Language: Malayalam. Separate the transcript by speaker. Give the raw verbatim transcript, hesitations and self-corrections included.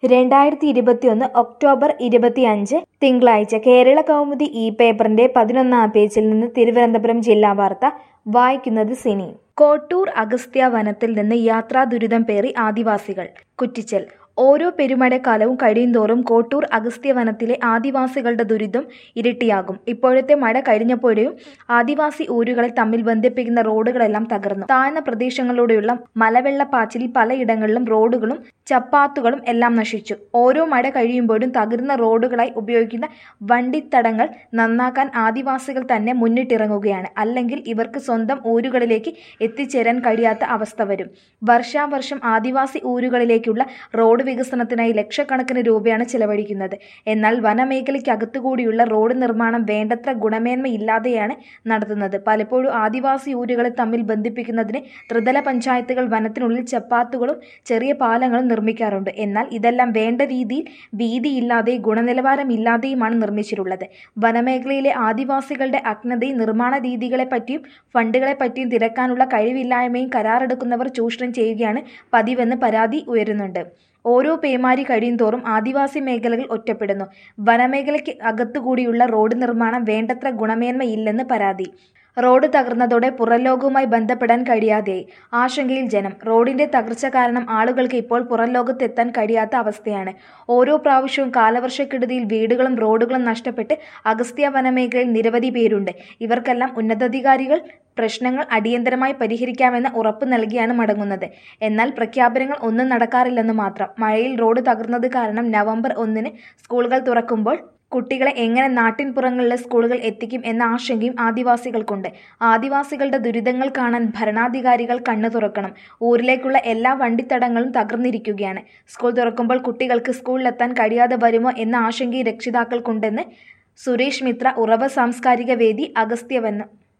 Speaker 1: രണ്ടായിരത്തി ഇരുപത്തിയൊന്ന് ഒക്ടോബർ ഇരുപത്തിയഞ്ച് തിങ്കളാഴ്ച കേരള കൗമുദി ഇ പേപ്പറിന്റെ പതിനൊന്നാം പേജിൽ നിന്ന് തിരുവനന്തപുരം ജില്ലാ വാർത്ത വായിക്കുന്നത് സിനി. കോട്ടൂർ അഗസ്ത്യ വനത്തിൽ നിന്ന് യാത്രാ ദുരിതം പേറി ആദിവാസികൾ. കുറ്റിച്ചൽ. ഓരോ പെരുമഴക്കാലവും കഴിയുന്തോറും കോട്ടൂർ അഗസ്ത്യ വനത്തിലെ ആദിവാസികളുടെ ദുരിതം ഇരട്ടിയാകും. ഇപ്പോഴത്തെ മഴ കഴിഞ്ഞപ്പോഴും ആദിവാസി ഊരുകളെ തമ്മിൽ ബന്ധിപ്പിക്കുന്ന റോഡുകളെല്ലാം തകർന്നു. താഴ്ന്ന പ്രദേശങ്ങളിലൂടെയുള്ള മലവെള്ളപ്പാച്ചിലിൽ പലയിടങ്ങളിലും റോഡുകളും ചപ്പാത്തുകളും എല്ലാം നശിച്ചു. ഓരോ മഴ കഴിയുമ്പോഴും തകർന്ന റോഡുകളായി ഉപയോഗിക്കുന്ന വണ്ടിത്തടങ്ങൾ നന്നാക്കാൻ ആദിവാസികൾ തന്നെ മുന്നിട്ടിറങ്ങുകയാണ്. അല്ലെങ്കിൽ ഇവർക്ക് സ്വന്തം ഊരുകളിലേക്ക് എത്തിച്ചേരാൻ കഴിയാത്ത അവസ്ഥ വരും. വർഷാവർഷം ആദിവാസി ഊരുകളിലേക്കുള്ള റോഡ് വികസനത്തിനായി ലക്ഷക്കണക്കിന് രൂപയാണ് ചെലവഴിക്കുന്നത്. എന്നാൽ വനമേഖലയ്ക്കകത്തുകൂടിയുള്ള റോഡ് നിർമ്മാണം വേണ്ടത്ര ഗുണമേന്മയില്ലാതെയാണ് നടത്തുന്നത്. പലപ്പോഴും ആദിവാസി ഊരുകളെ തമ്മിൽ ബന്ധിപ്പിക്കുന്നതിന് ത്രിതല പഞ്ചായത്തുകൾ വനത്തിനുള്ളിൽ ചപ്പാത്തുകളും ചെറിയ പാലങ്ങളും നിർമ്മിക്കാറുണ്ട്. എന്നാൽ ഇതെല്ലാം വേണ്ട രീതിയിൽ വീതിയില്ലാതെയും ഗുണനിലവാരമില്ലാതെയുമാണ് നിർമ്മിച്ചിട്ടുള്ളത്. വനമേഖലയിലെ ആദിവാസികളുടെ അജ്ഞതയും നിർമ്മാണ രീതികളെപ്പറ്റിയും ഫണ്ടുകളെപ്പറ്റിയും തിരക്കാനുള്ള കഴിവില്ലായ്മയും കരാറെടുക്കുന്നവർ ചൂഷണം ചെയ്യുകയാണ് പതിവെന്ന് പരാതി ഉയരുന്നുണ്ട്. ഓരോ പേമാരി കഴിയുന്തോറും ആദിവാസി മേഖലകൾ ഒറ്റപ്പെടുന്നു. വനമേഖലയ്ക്ക് അകത്തുകൂടിയുള്ള റോഡ് നിർമ്മാണം വേണ്ടത്ര ഗുണമേന്മയില്ലെന്ന് പരാതി. റോഡ് തകർന്നതോടെ പുറംലോകവുമായി ബന്ധപ്പെടാൻ കഴിയാതെയായി. ആശങ്കയിൽ ജനം. റോഡിന്റെ തകർച്ച കാരണം ആളുകൾക്ക് ഇപ്പോൾ പുറംലോകത്തെത്താൻ കഴിയാത്ത അവസ്ഥയാണ്. ഓരോ പ്രാവശ്യവും കാലവർഷക്കെടുതിയിൽ വീടുകളും റോഡുകളും നഷ്ടപ്പെട്ട് അഗസ്ത്യ വനമേഖലയിൽ നിരവധി പേരുണ്ട്. ഇവർക്കെല്ലാം ഉന്നതാധികാരികൾ പ്രശ്നങ്ങൾ അടിയന്തരമായി പരിഹരിക്കാമെന്ന ഉറപ്പ് നൽകിയാണ് മടങ്ങുന്നത്. എന്നാൽ പ്രഖ്യാപനങ്ങൾ ഒന്നും നടക്കാറില്ലെന്ന് മാത്രം. മഴയിൽ റോഡ് തകർന്നത് കാരണം നവംബർ ഒന്നിന് സ്കൂളുകൾ തുറക്കുമ്പോൾ കുട്ടികളെ എങ്ങനെ നാട്ടിൻപുറങ്ങളിലെ സ്കൂളുകൾ എത്തിക്കും എന്ന ആശങ്കയും ആദിവാസികൾക്കുണ്ട്. ആദിവാസികളുടെ ദുരിതങ്ങൾ കാണാൻ ഭരണാധികാരികൾ കണ്ണു തുറക്കണം. ഊരിലേക്കുള്ള എല്ലാ വണ്ടിത്തടങ്ങളും തകർന്നിരിക്കുകയാണ്. സ്കൂൾ തുറക്കുമ്പോൾ കുട്ടികൾക്ക് സ്കൂളിലെത്താൻ കഴിയാതെ വരുമോ എന്ന ആശങ്കയും രക്ഷിതാക്കൾക്കുണ്ടെന്ന് സുരേഷ് മിത്ര, ഉറവ സാംസ്കാരിക വേദി, അഗസ്ത്യവനം.